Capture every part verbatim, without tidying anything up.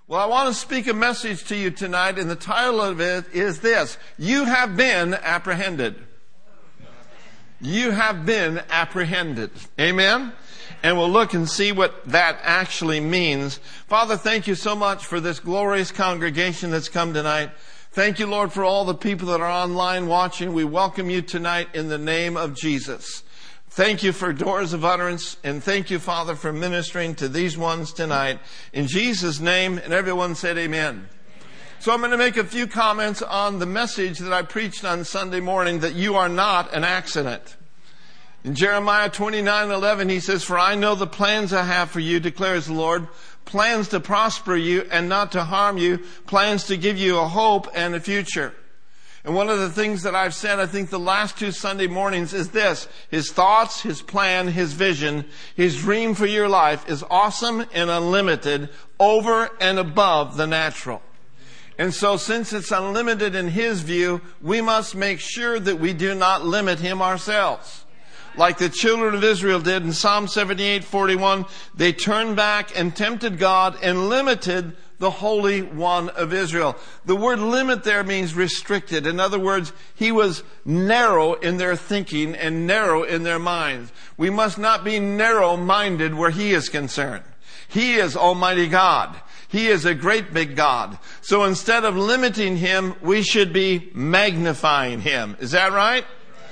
Well, I want to speak a message to you tonight, and the title of it is this: You have been apprehended. You have been apprehended. Amen? And we'll look and see what that actually means. Father, thank you so much for this glorious congregation that's come tonight. Thank you, Lord, for all the people that are online watching. We welcome you tonight in the name of Jesus. Thank you for doors of utterance, and thank you, Father, for ministering to these ones tonight. In Jesus' name, and everyone said amen. So I'm going to make a few comments on the message that I preached on Sunday morning, that you are not an accident. In Jeremiah twenty-nine eleven, he says, "For I know the plans I have for you, declares the Lord, plans to prosper you and not to harm you, plans to give you a hope and a future." And one of the things that I've said, I think the last two Sunday mornings, is this: His thoughts, His plan, His vision, His dream for your life is awesome and unlimited, over and above the natural. And so since it's unlimited in His view, we must make sure that we do not limit Him ourselves. Like the children of Israel did in Psalm seventy-eight forty-one, they turned back and tempted God and limited the Holy One of Israel. The word limit there means restricted. In other words, He was narrow in their thinking and narrow in their minds. We must not be narrow-minded where He is concerned. He is Almighty God. He is a great big God. So instead of limiting Him, we should be magnifying Him. Is that right?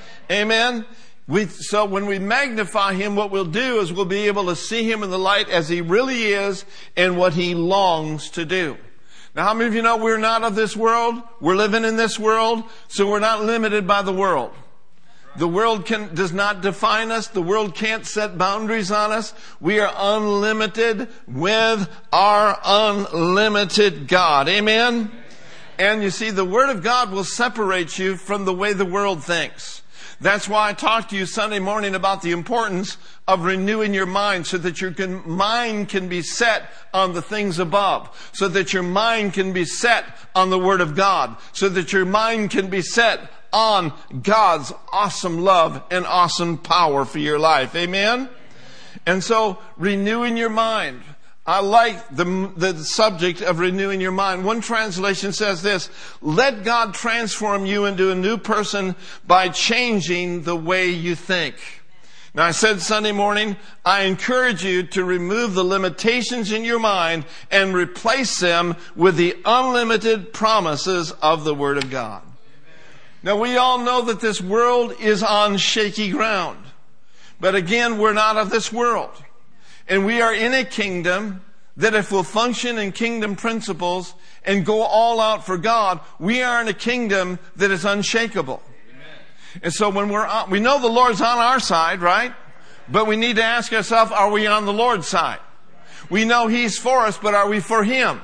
Amen? We, so when we magnify Him, what we'll do is we'll be able to see Him in the light as He really is and what He longs to do. Now, how many of you know we're not of this world? We're living in this world, so we're not limited by the world. The world can, does not define us. The world can't set boundaries on us. We are unlimited with our unlimited God. Amen? And you see, the Word of God will separate you from the way the world thinks. That's why I talked to you Sunday morning about the importance of renewing your mind, so that your can, mind can be set on the things above, so that your mind can be set on the Word of God, so that your mind can be set on God's awesome love and awesome power for your life. Amen? And so, renewing your mind. I like the, the subject of renewing your mind. One translation says this: let God transform you into a new person by changing the way you think. Now, I said Sunday morning, I encourage you to remove the limitations in your mind and replace them with the unlimited promises of the Word of God. Now, we all know that this world is on shaky ground. But again, we're not of this world. And we are in a kingdom that, if we'll function in kingdom principles and go all out for God, we are in a kingdom that is unshakable. Amen. And so when we're on, we know the Lord's on our side, right? But we need to ask ourselves, are we on the Lord's side? We know He's for us, but are we for Him?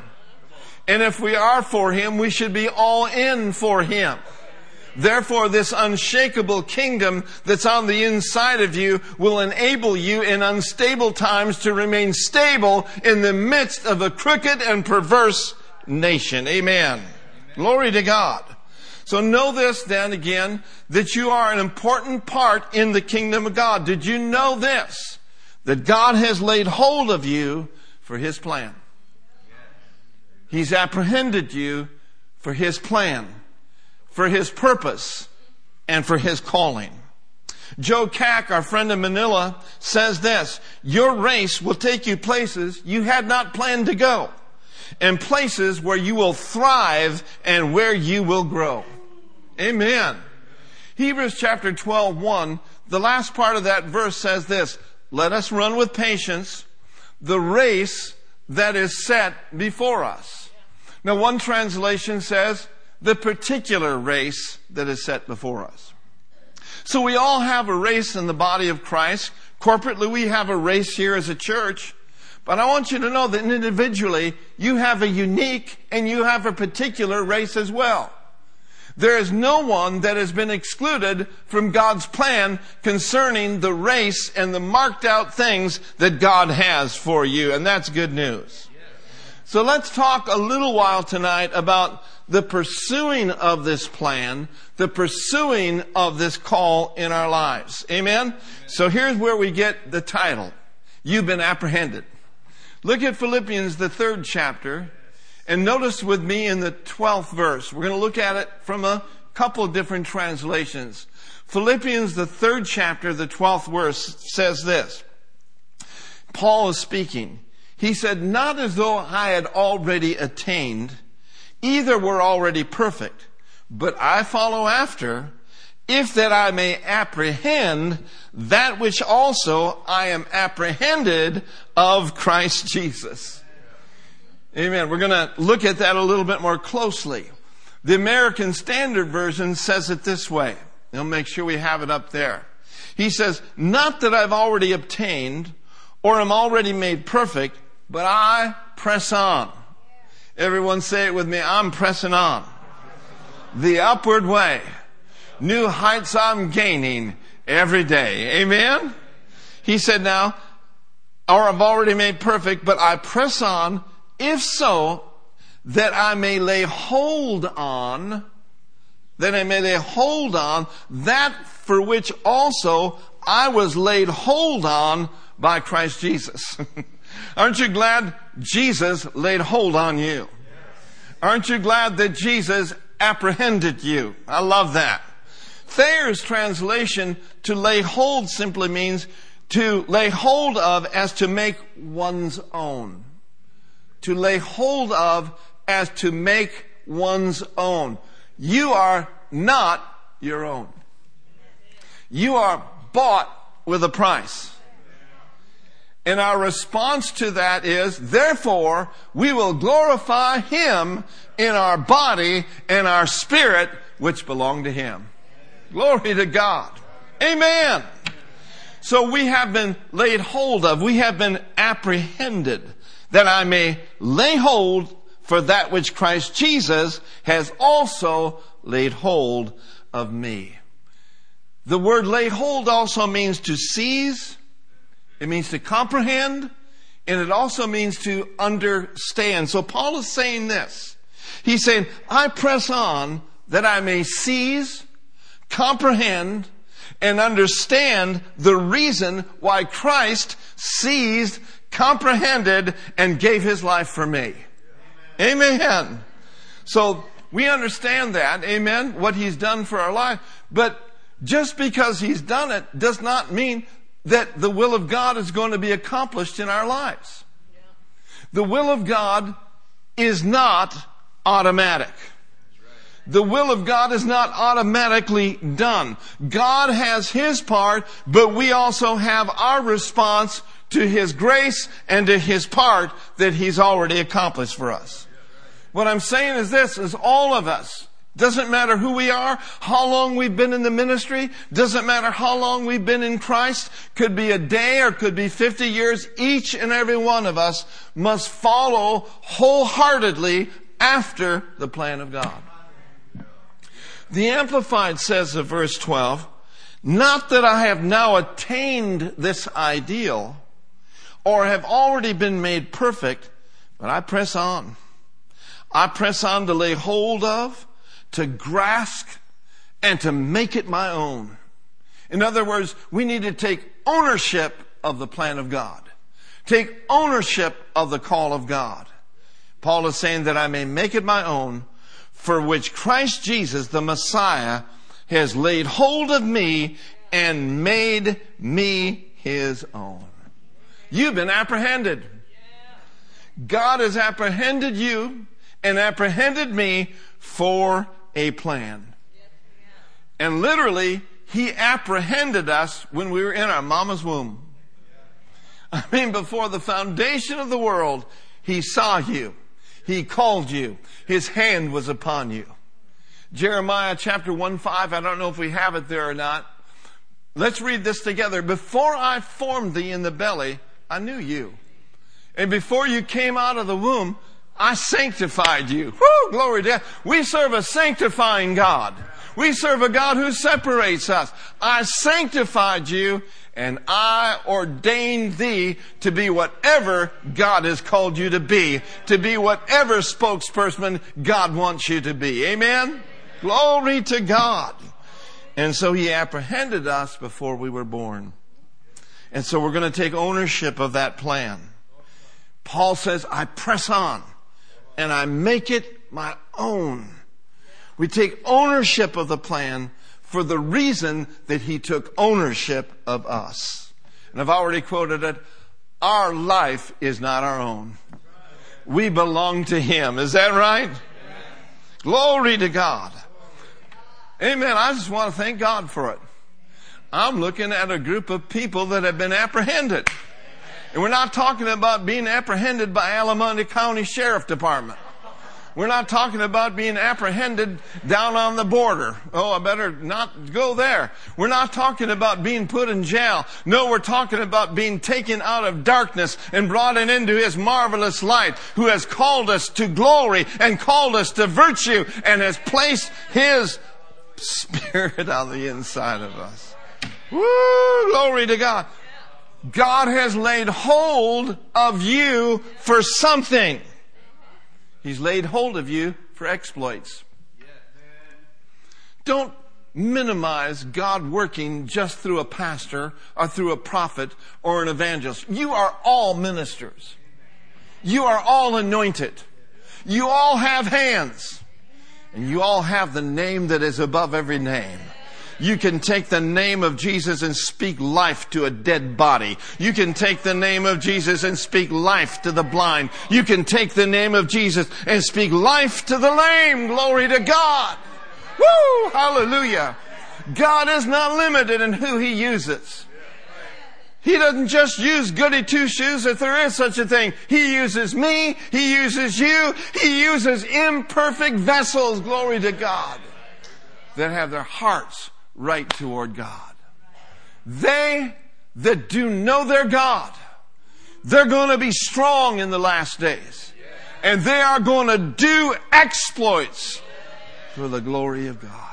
And if we are for Him, we should be all in for Him. Therefore, this unshakable kingdom that's on the inside of you will enable you in unstable times to remain stable in the midst of a crooked and perverse nation. Amen. Glory to God. So know this then again, that you are an important part in the kingdom of God. Did you know this? That God has laid hold of you for His plan. He's apprehended you for His plan, for His purpose, and for His calling. Joe Cack, our friend in Manila, says this: your race will take you places you had not planned to go, and places where you will thrive and where you will grow. Amen. Hebrews chapter twelve, one, the last part of that verse says this: let us run with patience the race that is set before us. Now, one translation says, the particular race that is set before us. So we all have a race in the body of Christ. Corporately, we have a race here as a church. But I want you to know that individually, you have a unique and you have a particular race as well. There is no one that has been excluded from God's plan concerning the race and the marked out things that God has for you. And that's good news. So let's talk a little while tonight about the pursuing of this plan, the pursuing of this call in our lives. Amen? Amen. So here's where we get the title. You've been apprehended. Look at Philippians, the third chapter, And notice with me in the twelfth verse, we're going to look at it from a couple of different translations. Philippians, the third chapter, the twelfth verse says this. Paul is speaking. He said, not as though I had already attained, either were already perfect, but I follow after, if that I may apprehend that which also I am apprehended of Christ Jesus. Amen. We're going to look at that a little bit more closely. The American Standard Version says it this way. I'll make sure we have it up there. He says, not that I've already obtained or am already made perfect, but I press on. Everyone say it with me. I'm pressing on. The upward way. New heights I'm gaining every day. Amen? He said now, or I've already made perfect, but I press on, if so, that I may lay hold on, that I may lay hold on that for which also I was laid hold on by Christ Jesus. Aren't you glad Jesus laid hold on you? Aren't you glad that Jesus apprehended you? I love that. Thayer's translation, to lay hold, simply means to lay hold of as to make one's own. To lay hold of as to make one's own. You are not your own. You are bought with a price. And our response to that is, therefore, we will glorify Him in our body and our spirit, which belong to Him. Glory to God. Amen. So we have been laid hold of. We have been apprehended, that I may lay hold for that which Christ Jesus has also laid hold of me. The word lay hold also means to seize. It means to comprehend. And it also means to understand. So Paul is saying this. He's saying, I press on that I may seize, comprehend, and understand the reason why Christ seized, comprehended, and gave His life for me. Amen. Amen. So we understand that, amen, what He's done for our life. But just because He's done it does not mean that the will of God is going to be accomplished in our lives. The will of God is not automatic. The will of God is not automatically done. God has His part, but we also have our response to His grace and to His part that He's already accomplished for us. What I'm saying is this, is all of us, doesn't matter who we are, how long we've been in the ministry, doesn't matter how long we've been in Christ, could be a day or could be fifty years, each and every one of us must follow wholeheartedly after the plan of God. The Amplified says of verse twelve, not that I have now attained this ideal or have already been made perfect, but I press on. I press on to lay hold of, to grasp, and to make it my own. In other words, we need to take ownership of the plan of God. Take ownership of the call of God. Paul is saying that I may make it my own, for which Christ Jesus, the Messiah, has laid hold of me and made me His own. You've been apprehended. God has apprehended you and apprehended me for a plan. And literally, He apprehended us when we were in our mama's womb. I mean, before the foundation of the world, He saw you. He called you. His hand was upon you. Jeremiah chapter one five, I don't know if we have it there or not. Let's read this together. Before I formed thee in the belly, I knew you. And before you came out of the womb, I sanctified you. Woo, glory to God. We serve a sanctifying God. We serve a God who separates us. I sanctified you and I ordained thee to be whatever God has called you to be, to be whatever spokesperson God wants you to be. Amen? Glory to God. And so He apprehended us before we were born. And so we're going to take ownership of that plan. Paul says, I press on and I make it my own. We take ownership of the plan for the reason that He took ownership of us. And I've already quoted it. Our life is not our own. We belong to Him. Is that right? Glory to God. Amen. I just want to thank God for it. I'm looking at a group of people that have been apprehended. And we're not talking about being apprehended by Alameda County Sheriff Department. We're not talking about being apprehended down on the border. Oh, I better not go there. We're not talking about being put in jail. No, we're talking about being taken out of darkness and brought into His marvelous light, who has called us to glory and called us to virtue and has placed His Spirit on the inside of us. Woo! Glory to God. God has laid hold of you for something. He's laid hold of you for exploits. Don't minimize God working just through a pastor or through a prophet or an evangelist. You are all ministers. You are all anointed. You all have hands. And you all have the name that is above every name. You can take the name of Jesus and speak life to a dead body. You can take the name of Jesus and speak life to the blind. You can take the name of Jesus and speak life to the lame. Glory to God. Woo! Hallelujah. God is not limited in who He uses. He doesn't just use goody two-shoes, if there is such a thing. He uses me. He uses you. He uses imperfect vessels. Glory to God. That have their hearts right toward God. They that do know their God, they're going to be strong in the last days. And they are going to do exploits for the glory of God.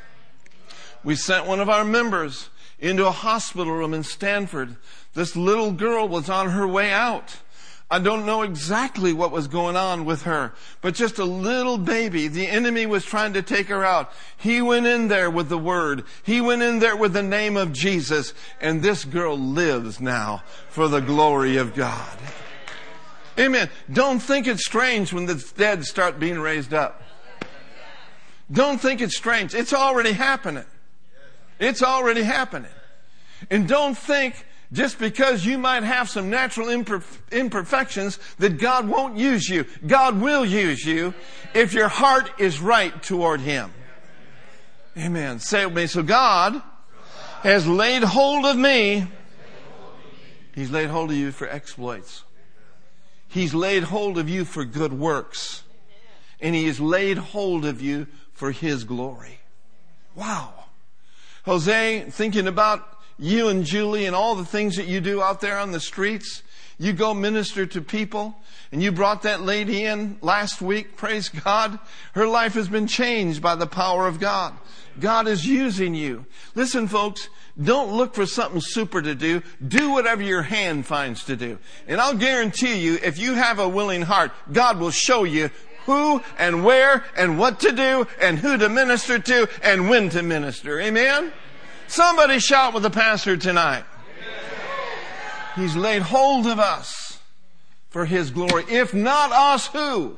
We sent one of our members into a hospital room in Stanford. This little girl was on her way out. I don't know exactly what was going on with her, but just a little baby. The enemy was trying to take her out. He went in there with the Word. He went in there with the name of Jesus. And this girl lives now for the glory of God. Amen. Don't think it's strange when the dead start being raised up. Don't think it's strange. It's already happening. It's already happening. And don't think just because you might have some natural imperf- imperfections that God won't use you. God will use you if your heart is right toward Him. Amen. Say it with me. So God has laid hold of me. He's laid hold of you for exploits. He's laid hold of you for good works. And He has laid hold of you for His glory. Wow. Jose, thinking about you and Julie and all the things that you do out there on the streets. You go minister to people. And you brought that lady in last week. Praise God. Her life has been changed by the power of God. God is using you. Listen, folks, don't look for something super to do. Do whatever your hand finds to do. And I'll guarantee you, if you have a willing heart, God will show you who and where and what to do and who to minister to and when to minister. Amen? Somebody shout with the pastor tonight. He's laid hold of us for His glory. If not us, who?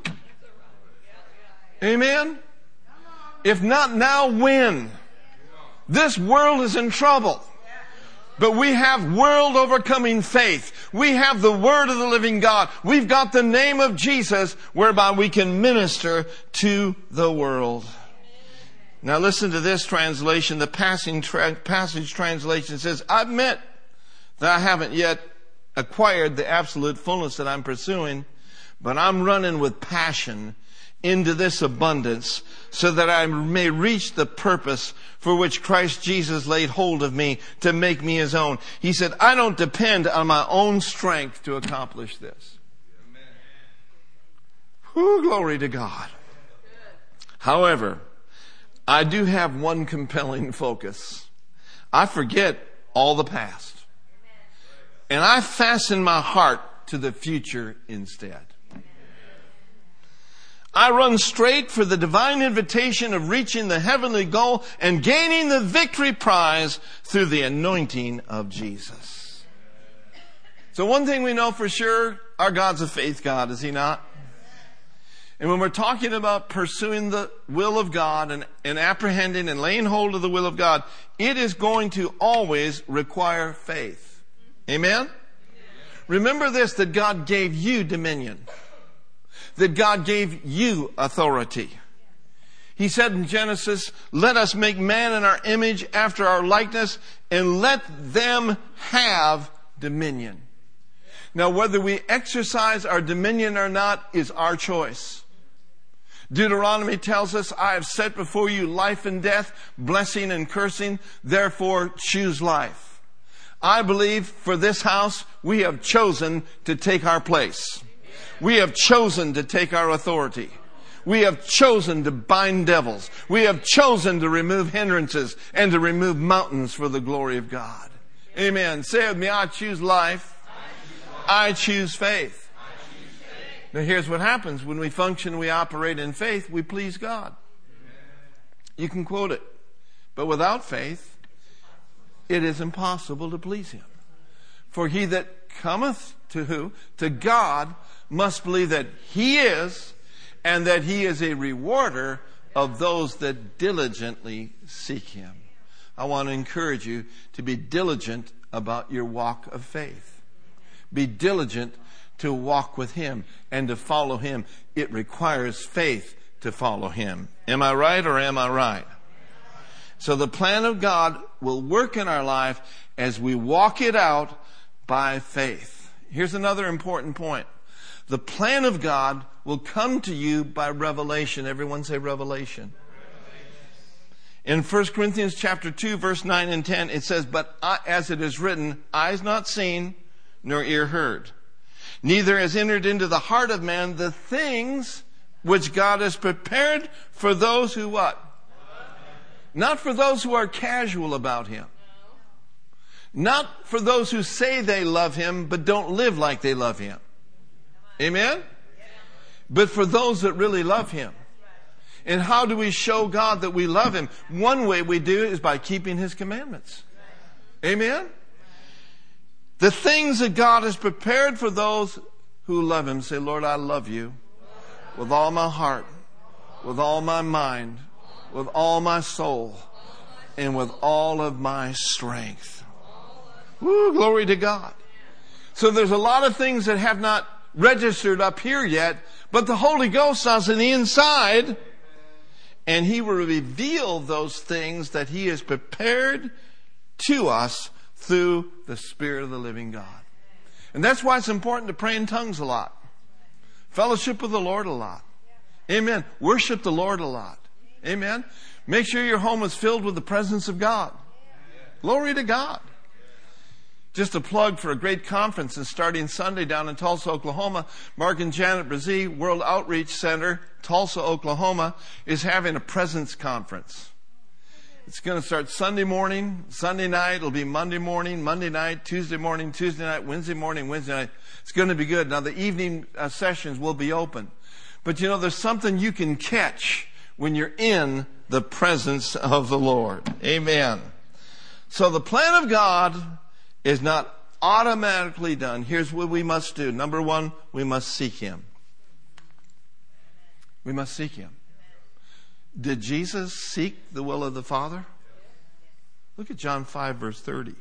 Amen? If not now, when? This world is in trouble. But we have world overcoming faith. We have the Word of the living God. We've got the name of Jesus whereby we can minister to the world. Now listen to this translation. The passing tra- passage translation says, I admit that I haven't yet acquired the absolute fullness that I'm pursuing, but I'm running with passion into this abundance so that I may reach the purpose for which Christ Jesus laid hold of me to make me His own. He said, I don't depend on my own strength to accomplish this. Whew, glory to God. However, I do have one compelling focus. I forget all the past. And I fasten my heart to the future instead. I run straight for the divine invitation of reaching the heavenly goal and gaining the victory prize through the anointing of Jesus. So one thing we know for sure, our God's a faith God, is He not? And when we're talking about pursuing the will of God and, and apprehending and laying hold of the will of God, it is going to always require faith. Amen? Remember this, that God gave you dominion. That God gave you authority. He said in Genesis, let us make man in our image after our likeness and let them have dominion. Now, whether we exercise our dominion or not is our choice. Deuteronomy tells us, I have set before you life and death, blessing and cursing, therefore choose life. I believe for this house, we have chosen to take our place. We have chosen to take our authority. We have chosen to bind devils. We have chosen to remove hindrances and to remove mountains for the glory of God. Amen. Say with me, I choose life. I choose faith. Now here's what happens. When we function, we operate in faith, we please God. You can quote it. But without faith, it is impossible to please Him. For he that cometh to who? To God must believe that He is, and that He is a rewarder of those that diligently seek Him. I want to encourage you to be diligent about your walk of faith. Be diligent to walk with Him and to follow Him. It requires faith to follow Him. Am I right or am I right? So the plan of God will work in our life as we walk it out by faith. Here's another important point. The plan of God will come to you by revelation. Everyone say revelation. In First Corinthians chapter two, verse nine and ten, it says, but as it is written, eyes not seen, nor ear heard, neither has entered into the heart of man the things which God has prepared for those who what? Not for those who are casual about Him. Not for those who say they love Him but don't live like they love Him. Amen? But for those that really love Him. And how do we show God that we love Him? One way we do it is by keeping His commandments. Amen? The things that God has prepared for those who love Him. Say, Lord, I love You with all my heart, with all my mind, with all my soul, and with all of my strength. Woo, glory to God. So there's a lot of things that have not registered up here yet, but the Holy Ghost is on the inside, and He will reveal those things that He has prepared to us through the Spirit of the living God. And that's why it's important to pray in tongues a lot. Fellowship with the Lord a lot. Amen. Worship the Lord a lot. Amen. Make sure your home is filled with the presence of God. Glory to God. Just a plug for a great conference that's starting Sunday down in Tulsa, Oklahoma. Mark and Janet Brzee, World Outreach Center, Tulsa, Oklahoma, is having a presence conference. It's going to start Sunday morning, Sunday night. It'll be Monday morning, Monday night, Tuesday morning, Tuesday night, Wednesday morning, Wednesday night. It's going to be good. Now, the evening uh, sessions will be open. But, you know, there's something you can catch when you're in the presence of the Lord. Amen. So the plan of God is not automatically done. Here's what we must do. Number one, we must seek Him. We must seek Him. Did Jesus seek the will of the Father? Look at John five, verse thirty.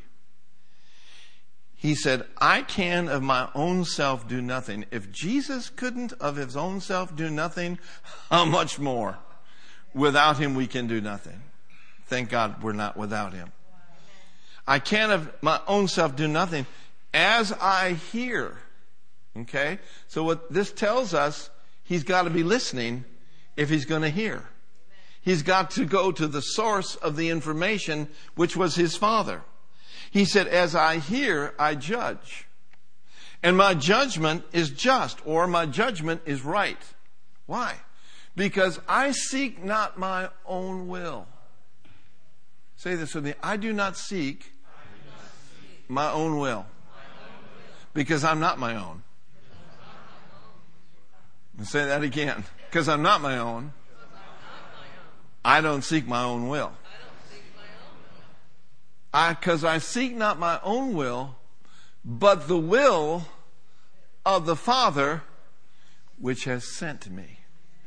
He said, I can of my own self do nothing. If Jesus couldn't of His own self do nothing, how much more? Without Him we can do nothing. Thank God we're not without Him. I can of my own self do nothing as I hear. Okay? So what this tells us, He's got to be listening if He's going to hear. He's got to go to the source of the information, which was His Father. He said, as I hear, I judge. And my judgment is just, or my judgment is right. Why? Because I seek not my own will. Say this with me. I do not seek my own will. Because I'm not my own. I'll say that again. Because I'm not my own. I don't seek my own will. I, because I seek not my own will, but the will of the Father which has sent me.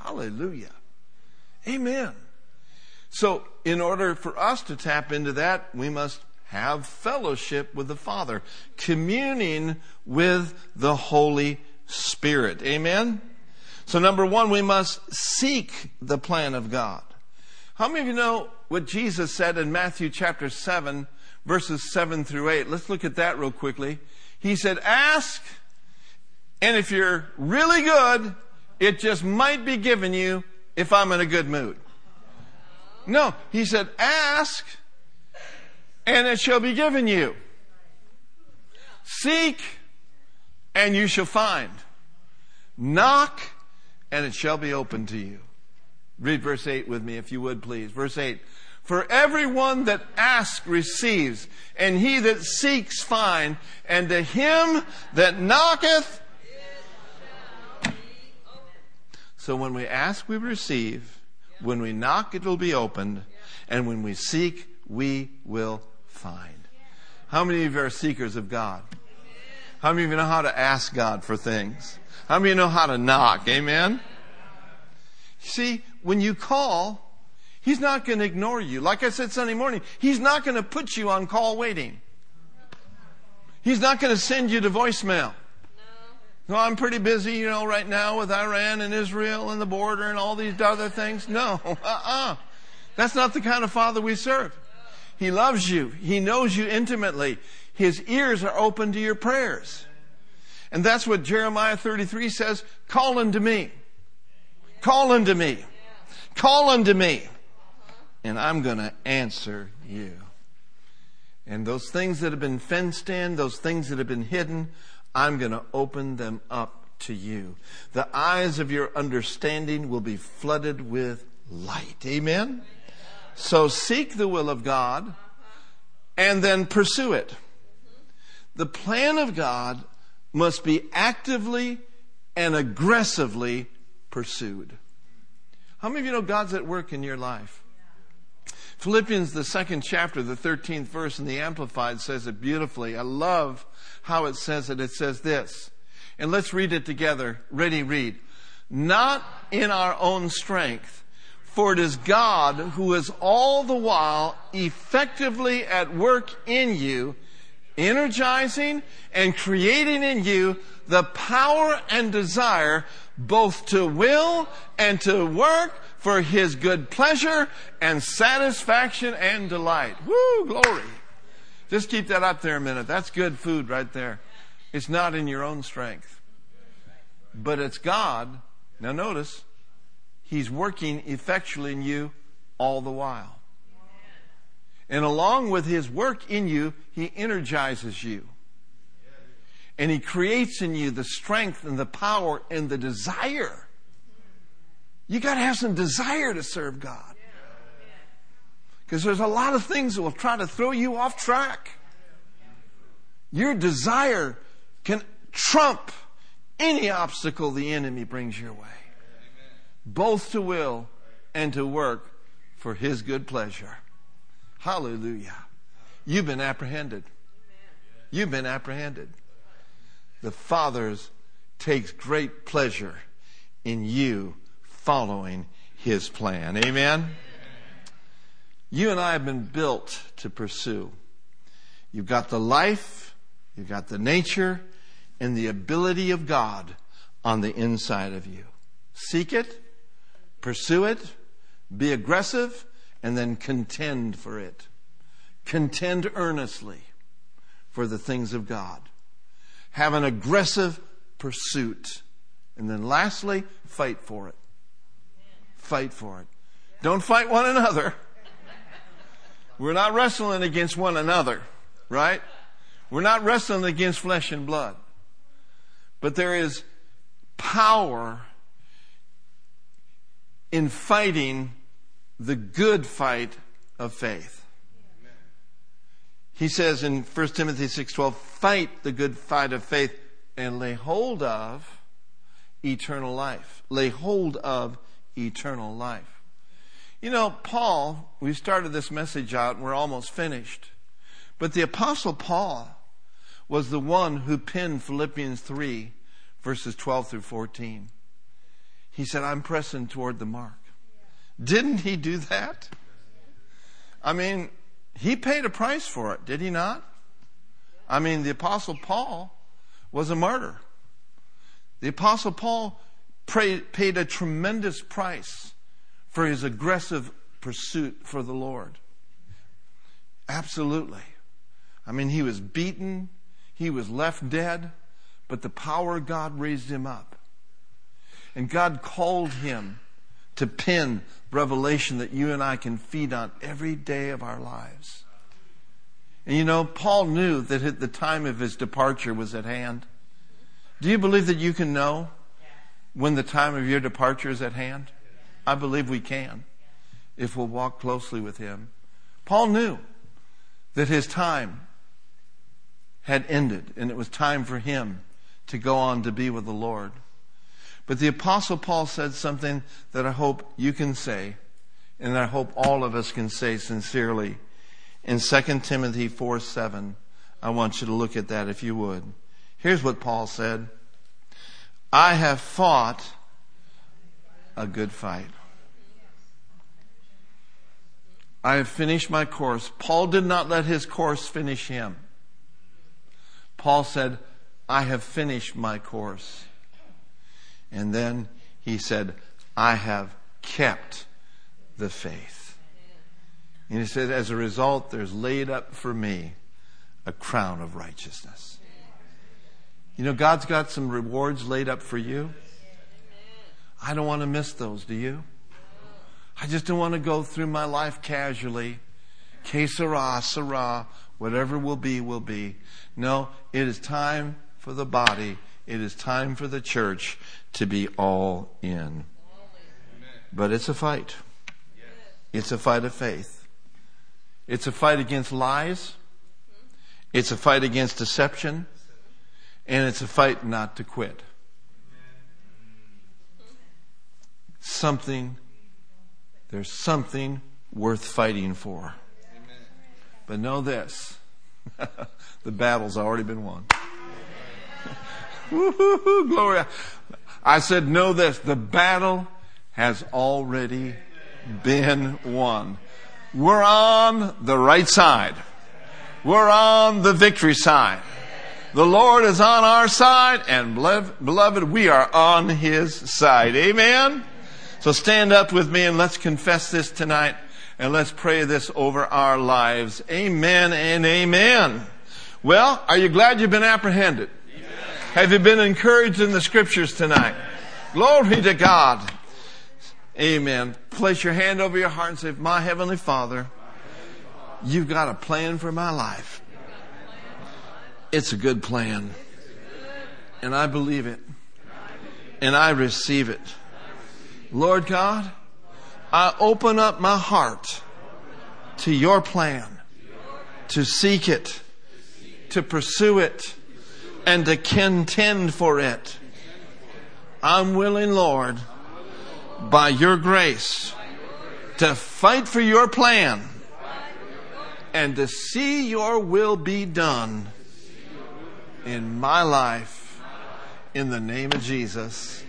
Hallelujah. Amen. So in order for us to tap into that, we must have fellowship with the Father, communing with the Holy Spirit. Amen? So number one, we must seek the plan of God. How many of you know what Jesus said in Matthew chapter seven, verses seven through eight? Let's look at that real quickly. He said, ask, and if you're really good, it just might be given you if I'm in a good mood. No, he said, ask, and it shall be given you. Seek, and you shall find. Knock, and it shall be opened to you. Read verse eight with me, if you would, please. Verse eight. For everyone that asks receives, and he that seeks finds, and to him that knocketh. So when we ask, we receive. When we knock, it will be opened. And when we seek, we will find. How many of you are seekers of God? How many of you know how to ask God for things? How many of you know how to knock? Amen? See, when you call, He's not going to ignore you. Like I said Sunday morning, He's not going to put you on call waiting. He's not going to send you to voicemail. No, I'm pretty busy, you know, right now with Iran and Israel and the border and all these other things. No, uh-uh. That's not the kind of Father we serve. He loves you. He knows you intimately. His ears are open to your prayers. And that's what Jeremiah thirty-three says, call unto me. Call unto me. Call unto me. And I'm going to answer you. And those things that have been fenced in, those things that have been hidden, I'm going to open them up to you. The eyes of your understanding will be flooded with light. Amen? So seek the will of God and then pursue it. The plan of God must be actively and aggressively pursued. How many of you know God's at work in your life? Philippians, the second chapter, the thirteenth verse in the Amplified says it beautifully. I love how it says it. It says this. And let's read it together. Ready, read. Not in our own strength, for it is God who is all the while effectively at work in you, energizing and creating in you the power and desire both to will and to work for His good pleasure and satisfaction and delight. Woo, glory. Just keep that up there a minute. That's good food right there. It's not in your own strength. But it's God. Now notice, He's working effectually in you all the while. And along with His work in you, He energizes you. And He creates in you the strength and the power and the desire. You got to have some desire to serve God. Because there's a lot of things that will try to throw you off track. Your desire can trump any obstacle the enemy brings your way. Both to will and to work for His good pleasure. Hallelujah. You've been apprehended. You've been apprehended. The Father takes great pleasure in you following His plan. Amen? You and I have been built to pursue. You've got the life, you've got the nature, and the ability of God on the inside of you. Seek it, pursue it, be aggressive, and then contend for it. Contend earnestly for the things of God. Have an aggressive pursuit. And then lastly, fight for it. Fight for it. Don't fight one another. We're not wrestling against one another, right? We're not wrestling against flesh and blood. But there is power in fighting the good fight of faith. He says in First Timothy six twelve, fight the good fight of faith and lay hold of eternal life. Lay hold of eternal life. You know, Paul, we started this message out and we're almost finished. But the Apostle Paul was the one who penned Philippians three, verses twelve through fourteen. He said, I'm pressing toward the mark. Didn't he do that? I mean, he paid a price for it, did he not? I mean, the Apostle Paul was a martyr. The Apostle Paul prayed, paid a tremendous price for his aggressive pursuit for the Lord. Absolutely. I mean, he was beaten. He was left dead. But the power of God raised him up. And God called him to pen revelation that you and I can feed on every day of our lives. And you know, Paul knew that the time of his departure was at hand. Do you believe that you can know when the time of your departure is at hand? I believe we can, if we'll walk closely with him. Paul knew that his time had ended, and it was time for him to go on to be with the Lord. But the Apostle Paul said something that I hope you can say, and I hope all of us can say sincerely. In Second Timothy four seven, I want you to look at that if you would. Here's what Paul said. I have fought a good fight. I have finished my course. Paul did not let his course finish him. Paul said, I have finished my course. And then he said, I have kept the faith. And he said, as a result, there's laid up for me a crown of righteousness. You know, God's got some rewards laid up for you. I don't want to miss those, do you? I just don't want to go through my life casually. Que sera, sera, whatever will be, will be. No, it is time for the body. It is time for the church to be all in. But it's a fight. It's a fight of faith. It's a fight against lies. It's a fight against deception. And it's a fight not to quit. Something, there's something worth fighting for. But know this, the battle's already been won. Woo-hoo-hoo, glory. I said, know this, the battle has already been won. We're on the right side. We're on the victory side. The Lord is on our side, and beloved, we are on His side. Amen? So stand up with me and let's confess this tonight, and let's pray this over our lives. Amen and amen. Well, are you glad you've been apprehended? Amen. Have you been encouraged in the Scriptures tonight? Amen. Glory to God. Amen. Place your hand over your heart and say, my Heavenly Father, you've got a plan for my life. It's a good plan. And I believe it. And I receive it. Lord God, I open up my heart to your plan, to seek it, to pursue it, and to contend for it. I'm willing, Lord, by your grace, to fight for your plan and to see your will be done in my life, in the name of Jesus.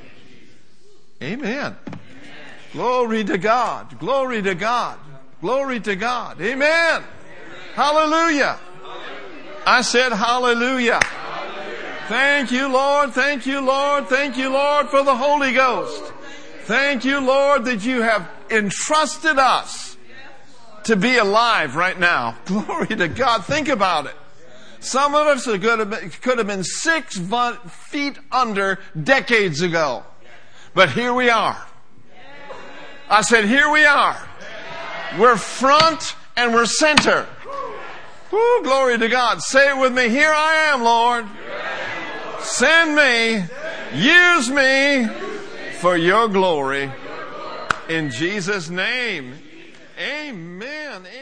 Amen. Glory to God. Glory to God. Glory to God. Amen. Hallelujah. I said hallelujah. Thank you, Lord. Thank you, Lord. Thank you, Lord, for the Holy Ghost. Thank you, Lord, that you have entrusted us to be alive right now. Glory to God. Think about it. Some of us could have been, could have been six feet under decades ago. But here we are. I said, here we are. We're front and we're center. Woo, glory to God. Say it with me. Here I am, Lord. Send me. Use me for your glory. In Jesus' name. Amen.